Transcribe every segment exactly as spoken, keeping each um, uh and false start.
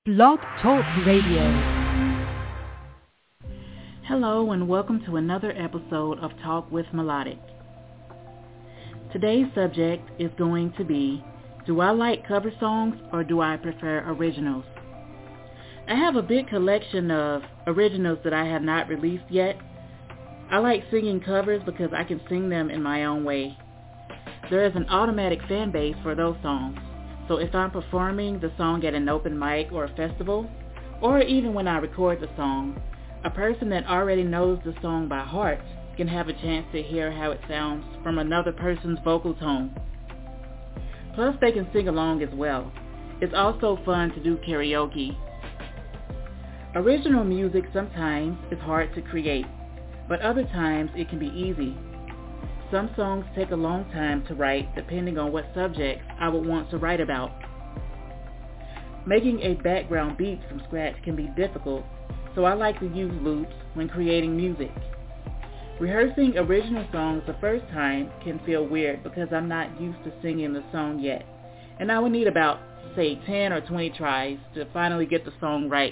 Blog Talk Radio. Hello and welcome to another episode of Talk with Melodic. Today's subject is going to be, do I like cover songs or do I prefer originals? I have a big collection of originals that I have not released yet. I like singing covers because I can sing them in my own way. There is an automatic fan base for those songs. So if I'm performing the song at an open mic or a festival, or even when I record the song, a person that already knows the song by heart can have a chance to hear how it sounds from another person's vocal tone. Plus they can sing along as well. It's also fun to do karaoke. Original music sometimes is hard to create, but other times it can be easy. Some songs take a long time to write depending on what subjects I would want to write about. Making a background beat from scratch can be difficult, so I like to use loops when creating music. Rehearsing original songs the first time can feel weird because I'm not used to singing the song yet, and I would need about, say, ten or twenty tries to finally get the song right.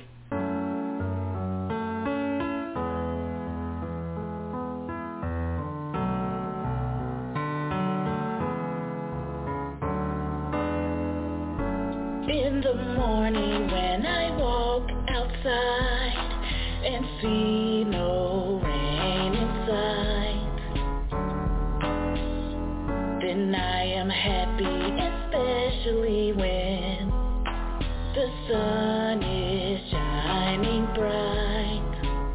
In the morning when I walk outside and see no rain inside, then I am happy, especially when the sun is shining bright.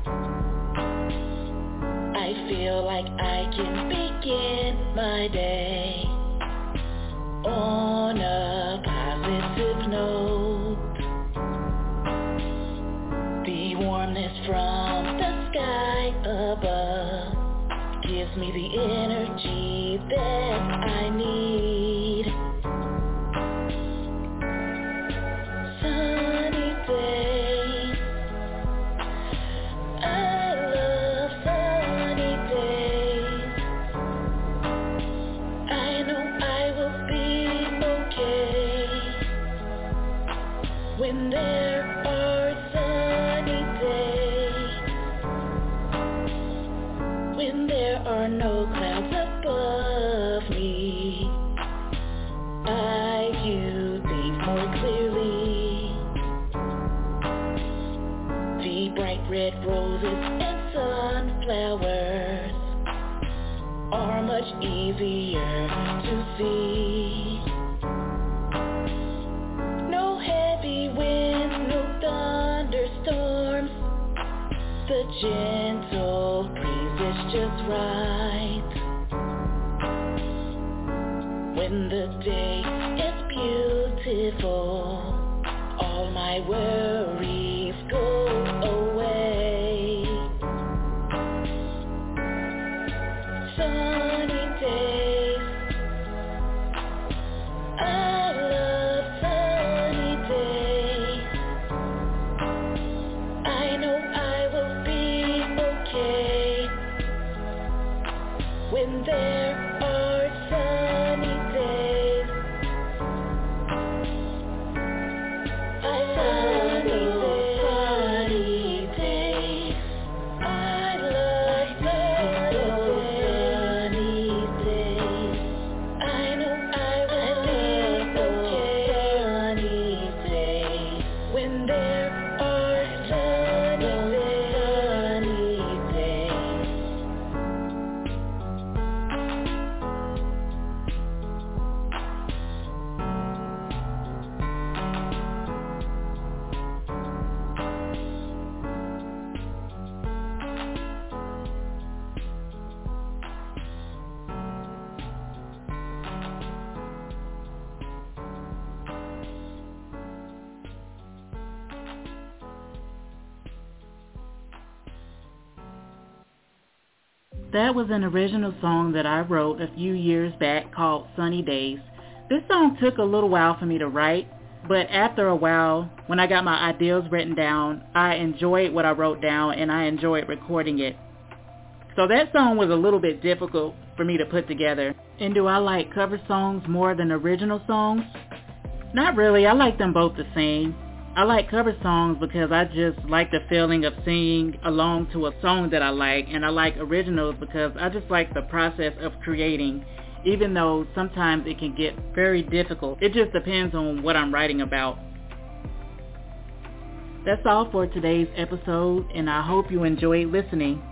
I feel like I can begin my day on a positive note. The warmness from the sky above gives me the energy that I need. Sunny days, I love sunny days. I know I will be okay when there are sunny days, when there are no clouds above me. I view things more clearly. The bright red roses and sunflowers are much easier to see. No heavy winds, no thunderstorms. The gentle breeze is just right. When the day is beautiful, all my worries go away. Sunny days, I love sunny days. I know I will be okay when there are sunny days. I love sunny days. I love sunny days. I know I will be okay sunny days when there are sunny days. That was an original song that I wrote a few years back called Sunny Days. This song took a little while for me to write, but after a while, when I got my ideas written down, I enjoyed what I wrote down and I enjoyed recording it. So that song was a little bit difficult for me to put together. And do I like cover songs more than original songs? Not really. I like them both the same. I like cover songs because I just like the feeling of singing along to a song that I like, and I like originals because I just like the process of creating, even though sometimes it can get very difficult. It just depends on what I'm writing about. That's all for today's episode, and I hope you enjoyed listening.